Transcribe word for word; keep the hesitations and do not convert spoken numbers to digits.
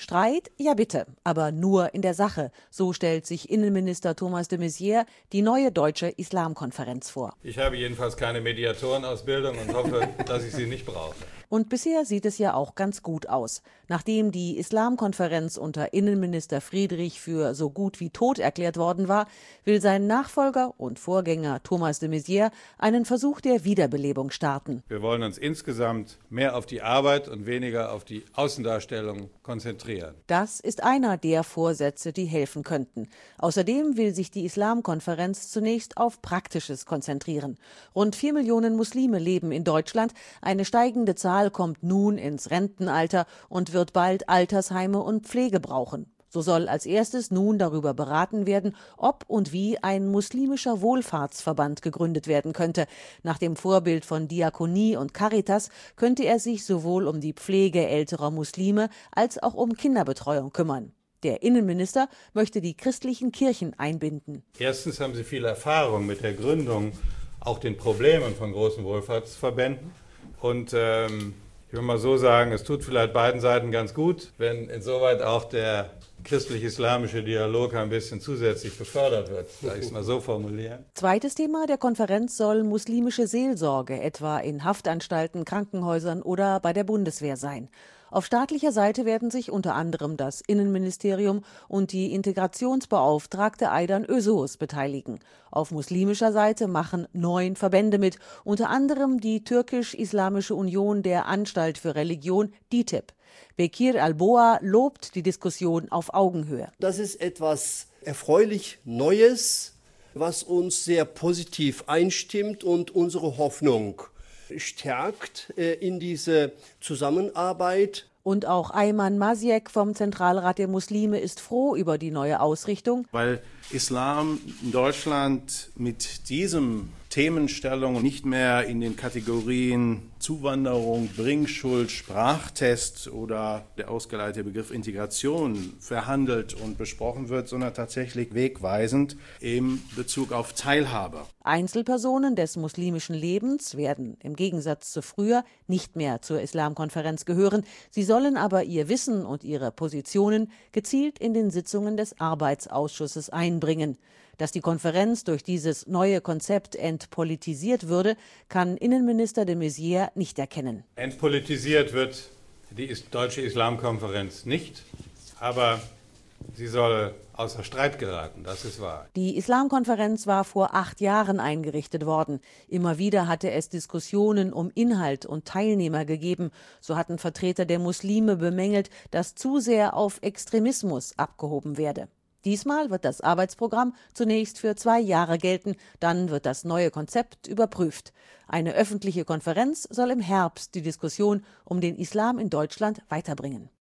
Streit? Ja bitte, aber nur in der Sache. So stellt sich Innenminister Thomas de Maizière die neue deutsche Islamkonferenz vor. Ich habe jedenfalls keine Mediatorenausbildung und hoffe, dass ich sie nicht brauche. Und bisher sieht es ja auch ganz gut aus. Nachdem die Islamkonferenz unter Innenminister Friedrich für so gut wie tot erklärt worden war, will sein Nachfolger und Vorgänger Thomas de Maizière einen Versuch der Wiederbelebung starten. Wir wollen uns insgesamt mehr auf die Arbeit und weniger auf die Außendarstellung konzentrieren. Das ist einer der Vorsätze, die helfen könnten. Außerdem will sich die Islamkonferenz zunächst auf Praktisches konzentrieren. Rund vier Millionen Muslime leben in Deutschland. Eine steigende Zahl kommt nun ins Rentenalter und wird bald Altersheime und Pflege brauchen. So soll als erstes nun darüber beraten werden, ob und wie ein muslimischer Wohlfahrtsverband gegründet werden könnte. Nach dem Vorbild von Diakonie und Caritas könnte er sich sowohl um die Pflege älterer Muslime als auch um Kinderbetreuung kümmern. Der Innenminister möchte die christlichen Kirchen einbinden. Erstens haben sie viel Erfahrung mit der Gründung, auch den Problemen von großen Wohlfahrtsverbänden. Und ähm, ich will mal so sagen, es tut vielleicht beiden Seiten ganz gut, wenn insoweit auch der christlich-islamische Dialog ein bisschen zusätzlich befördert wird, darf ich es mal so formulieren. Zweites Thema der Konferenz soll muslimische Seelsorge, etwa in Haftanstalten, Krankenhäusern oder bei der Bundeswehr sein. Auf staatlicher Seite werden sich unter anderem das Innenministerium und die Integrationsbeauftragte Aydan Özsoğuz beteiligen. Auf muslimischer Seite machen neun Verbände mit, unter anderem die Türkisch-Islamische Union der Anstalt für Religion, D I T I B. Bekir Alboa lobt die Diskussion auf Augenhöhe. Das ist etwas erfreulich Neues, was uns sehr positiv einstimmt und unsere Hoffnung stärkt äh, in diese Zusammenarbeit. Und auch Ayman Masiek vom Zentralrat der Muslime ist froh über die neue Ausrichtung. Weil Islam in Deutschland mit diesem Themenstellung nicht mehr in den Kategorien Zuwanderung, Bringschuld, Sprachtest oder der ausgeleitete Begriff Integration verhandelt und besprochen wird, sondern tatsächlich wegweisend im Bezug auf Teilhabe. Einzelpersonen des muslimischen Lebens werden im Gegensatz zu früher nicht mehr zur Islamkonferenz gehören. Sie sollen aber ihr Wissen und ihre Positionen gezielt in den Sitzungen des Arbeitsausschusses einbringen. Dass die Konferenz durch dieses neue Konzept entpolitisiert würde, kann Innenminister de Maizière nicht erkennen. Entpolitisiert wird die Deutsche Islamkonferenz nicht, aber sie soll außer Streit geraten, das ist wahr. Die Islamkonferenz war vor acht Jahren eingerichtet worden. Immer wieder hatte es Diskussionen um Inhalt und Teilnehmer gegeben. So hatten Vertreter der Muslime bemängelt, dass zu sehr auf Extremismus abgehoben werde. Diesmal wird das Arbeitsprogramm zunächst für zwei Jahre gelten, dann wird das neue Konzept überprüft. Eine öffentliche Konferenz soll im Herbst die Diskussion um den Islam in Deutschland weiterbringen.